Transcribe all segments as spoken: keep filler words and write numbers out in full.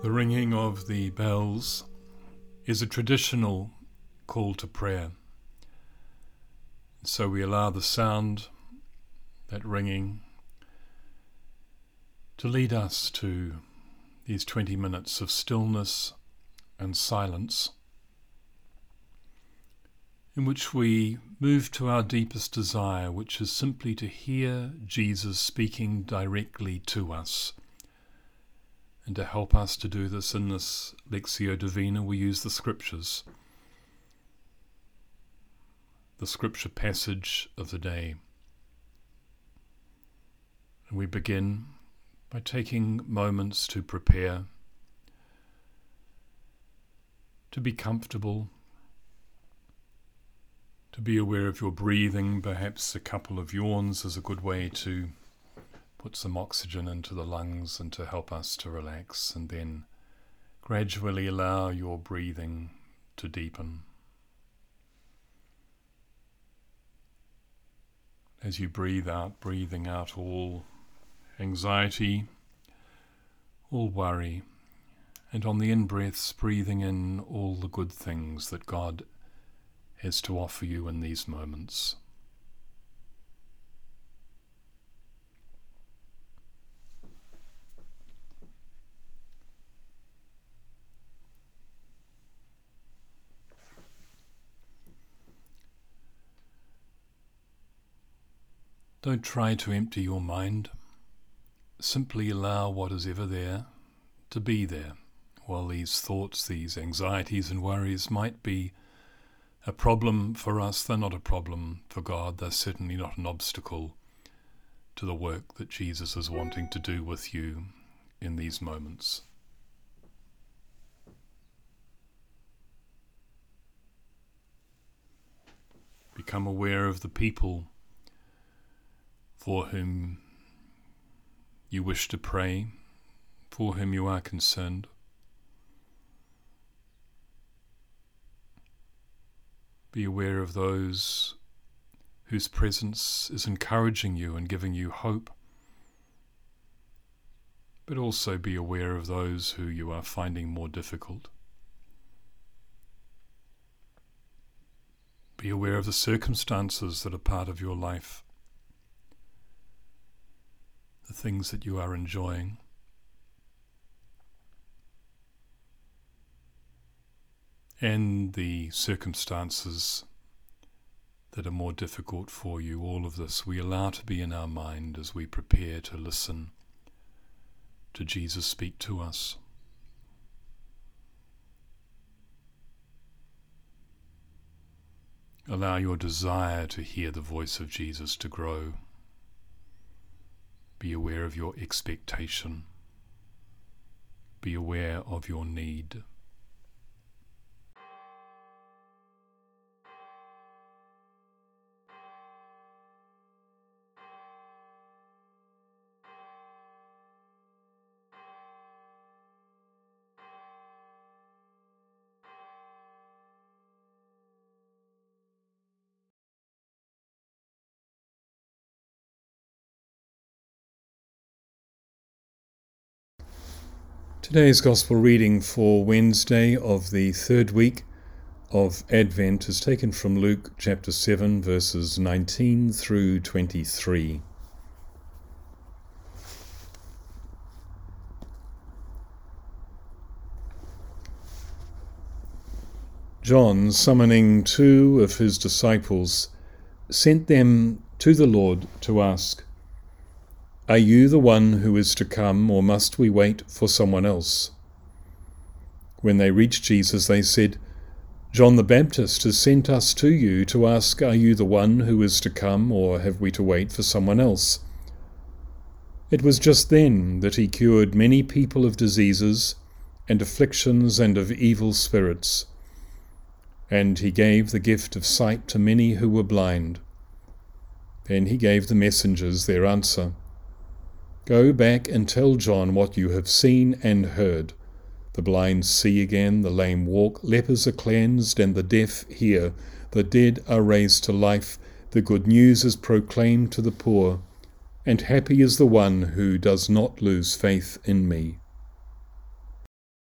The ringing of the bells is a traditional call to prayer. So we allow the sound, that ringing, to lead us to these twenty minutes of stillness and silence, in which we move to our deepest desire, which is simply to hear Jesus speaking directly to us. And to help us to do this in this Lectio Divina, we use the Scriptures, the Scripture passage of the day. And we begin by taking moments to prepare, to be comfortable, to be aware of your breathing. Perhaps a couple of yawns is a good way to put some oxygen into the lungs and to help us to relax, and then gradually allow your breathing to deepen. As you breathe out, breathing out all anxiety, all worry, and on the in-breaths, breathing in all the good things that God has to offer you in these moments. Don't try to empty your mind. Simply allow what is ever there to be there. While these thoughts, these anxieties and worries might be a problem for us, they're not a problem for God. They're certainly not an obstacle to the work that Jesus is wanting to do with you in these moments. Become aware of the people for whom you wish to pray, for whom you are concerned. Be aware of those whose presence is encouraging you and giving you hope, but also be aware of those who you are finding more difficult. Be aware of the circumstances that are part of your life, the things that you are enjoying. And the circumstances that are more difficult for you. All of this we allow to be in our mind as we prepare to listen to Jesus speak to us. Allow your desire to hear the voice of Jesus to grow. Be aware of your expectation. Be aware of your need. Today's Gospel reading for Wednesday of the third week of Advent is taken from Luke chapter seven, verses nineteen through twenty-three. John, summoning two of his disciples, sent them to the Lord to ask, "Are you the one who is to come, or must we wait for someone else?" When they reached Jesus, they said, "John the Baptist has sent us to you to ask, are you the one who is to come, or have we to wait for someone else?" It was just then that he cured many people of diseases and afflictions and of evil spirits, and he gave the gift of sight to many who were blind. Then he gave the messengers their answer. "Go back and tell John what you have seen and heard. The blind see again, the lame walk, lepers are cleansed, and the deaf hear. The dead are raised to life. The good news is proclaimed to the poor. And happy is the one who does not lose faith in me."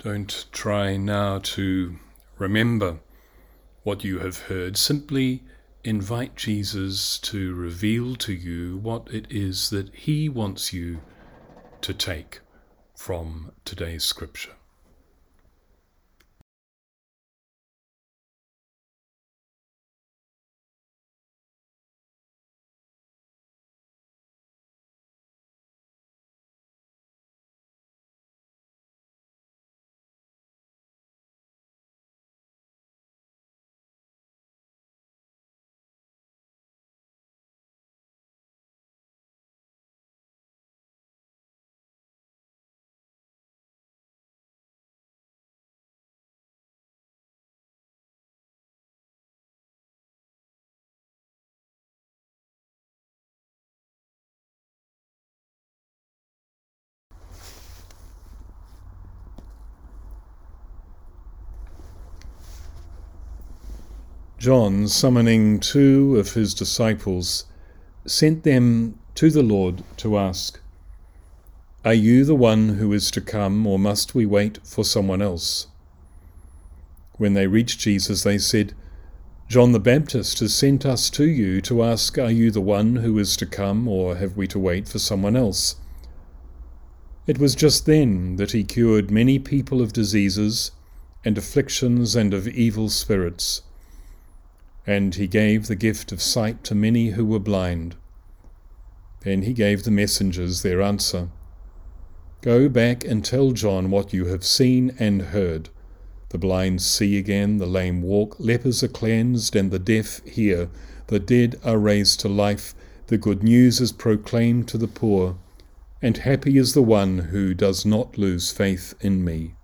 Don't try now to remember what you have heard. Simply invite Jesus to reveal to you what it is that he wants you to take from today's scripture. John, summoning two of his disciples, sent them to the Lord to ask, "Are you the one who is to come, or must we wait for someone else?" When they reached Jesus, they said, "John the Baptist has sent us to you to ask, are you the one who is to come, or have we to wait for someone else?" It was just then that he cured many people of diseases and afflictions and of evil spirits, and he gave the gift of sight to many who were blind. Then he gave the messengers their answer. "Go back and tell John what you have seen and heard. The blind see again, the lame walk, lepers are cleansed, and the deaf hear. The dead are raised to life. The good news is proclaimed to the poor. And happy is the one who does not lose faith in me."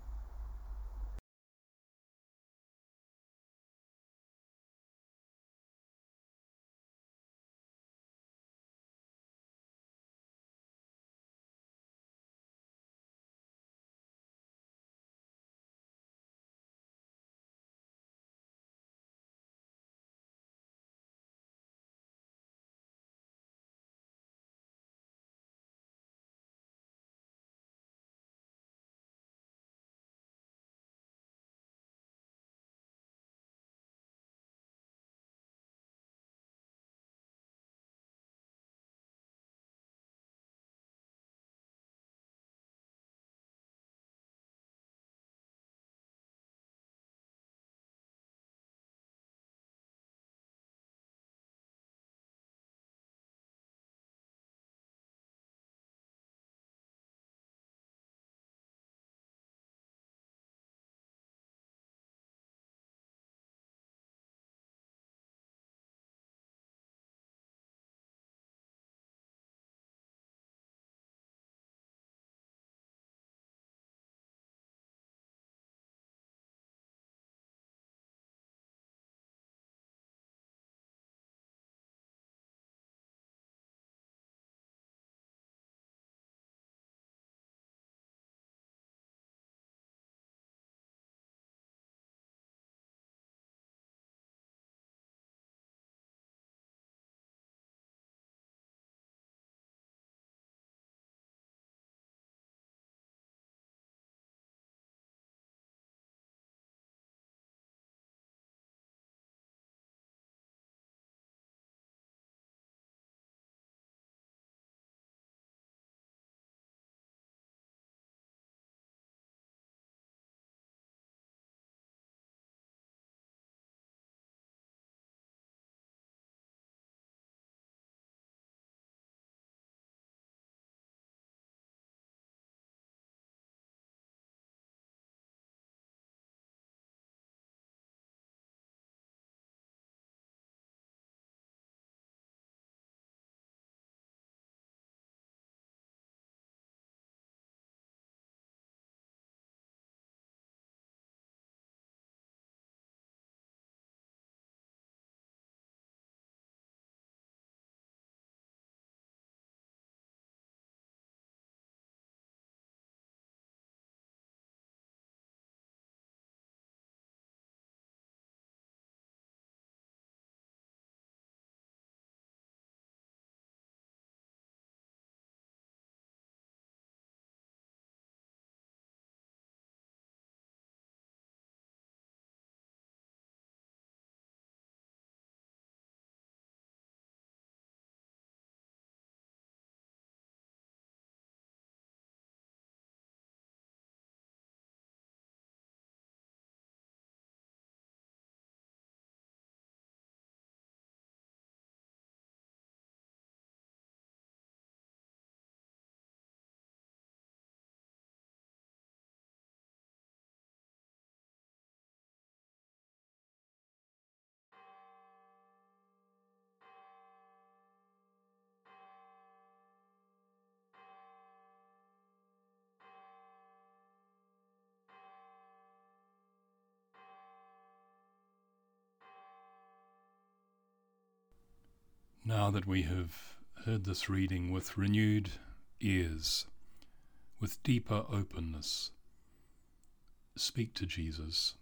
Now that we have heard this reading with renewed ears, with deeper openness, speak to Jesus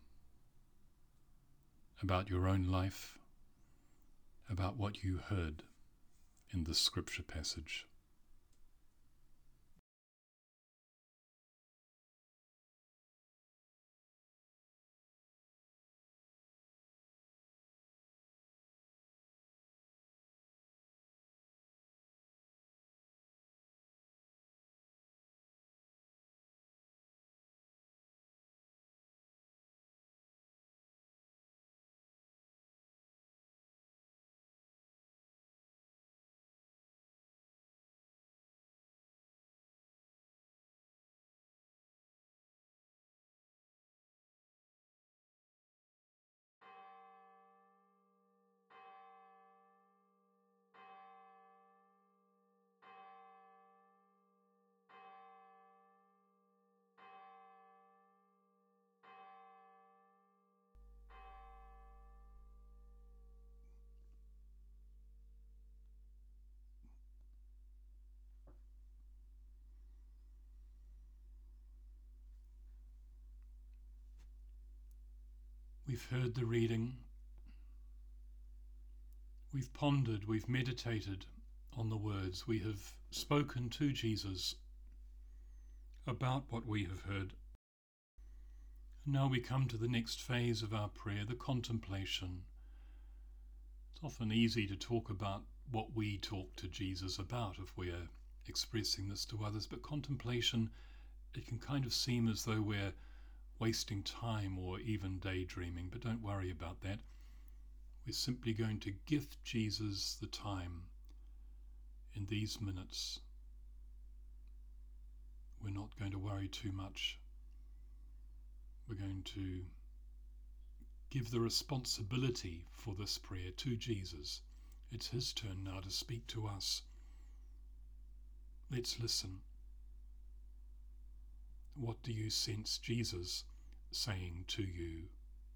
about your own life, about what you heard in this scripture passage. We've heard the reading, we've pondered, we've meditated on the words, we have spoken to Jesus about what we have heard. And now we come to the next phase of our prayer, the contemplation. It's often easy to talk about what we talk to Jesus about if we're expressing this to others, but contemplation, it can kind of seem as though we're wasting time or even daydreaming, but don't worry about that. We're simply going to gift Jesus the time in these minutes. We're not going to worry too much. We're going to give the responsibility for this prayer to Jesus. It's his turn now to speak to us. Let's listen. What do you sense Jesus saying to you?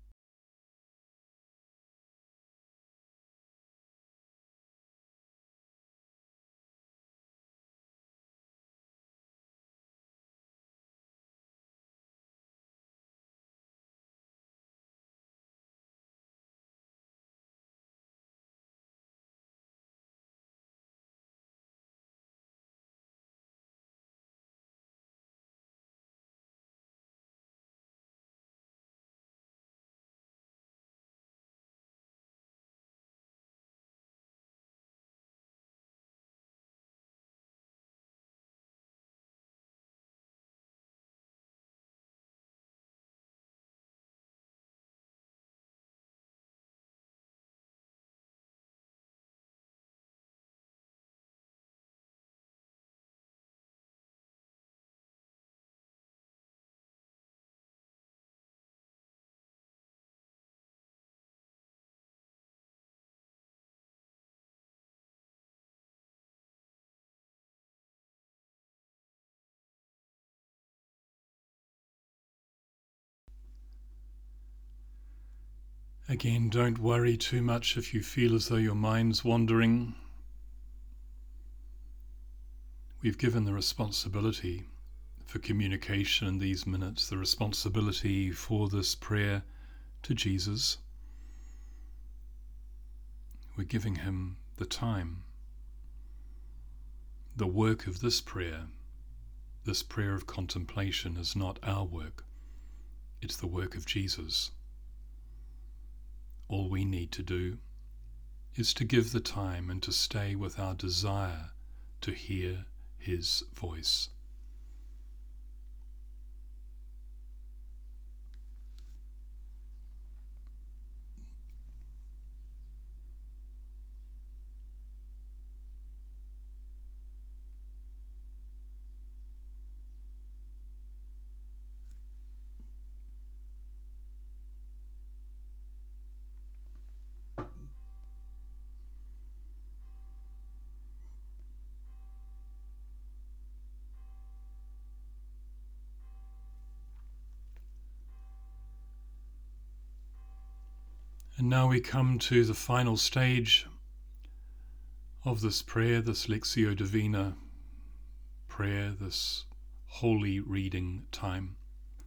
Again, don't worry too much if you feel as though your mind's wandering. We've given the responsibility for communication in these minutes, the responsibility for this prayer to Jesus. We're giving him the time. The work of this prayer, this prayer of contemplation, is not our work. It's the work of Jesus. All we need to do is to give the time and to stay with our desire to hear his voice. And now we come to the final stage of this prayer, this Lectio Divina prayer, this holy reading time.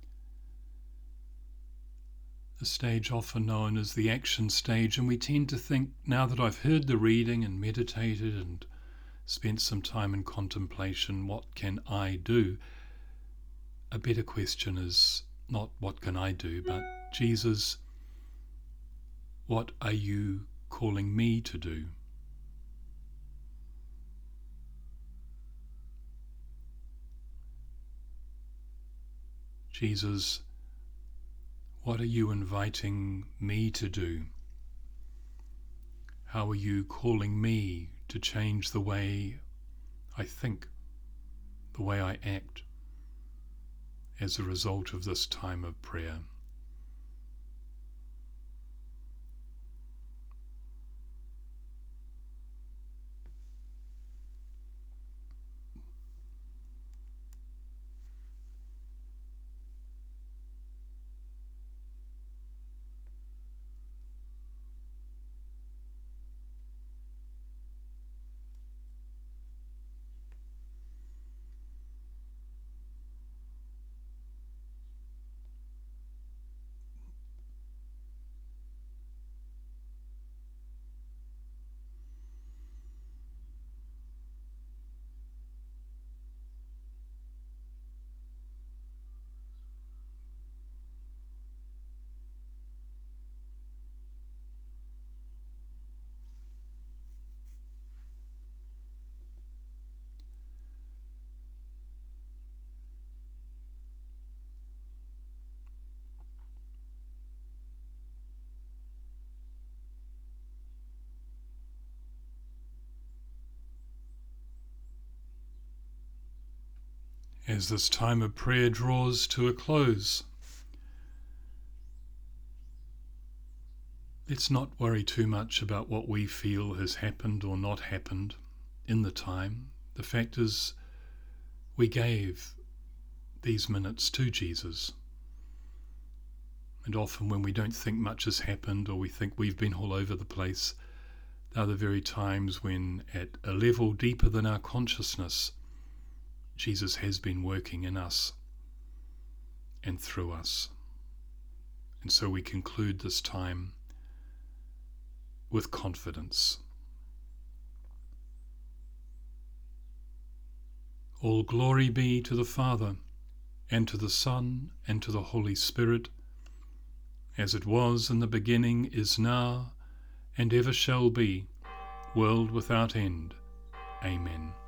The stage often known as the action stage, and we tend to think, now that I've heard the reading and meditated and spent some time in contemplation, what can I do? A better question is not what can I do, but Jesus, what are you calling me to do? Jesus, what are you inviting me to do? How are you calling me to change the way I think, the way I act, as a result of this time of prayer? As this time of prayer draws to a close, let's not worry too much about what we feel has happened or not happened in the time. The fact is, we gave these minutes to Jesus. And often when we don't think much has happened, or we think we've been all over the place, they're the very times when, at a level deeper than our consciousness, Jesus has been working in us and through us. And so we conclude this time with confidence. All glory be to the Father, and to the Son, and to the Holy Spirit, as it was in the beginning, is now, and ever shall be, world without end. Amen.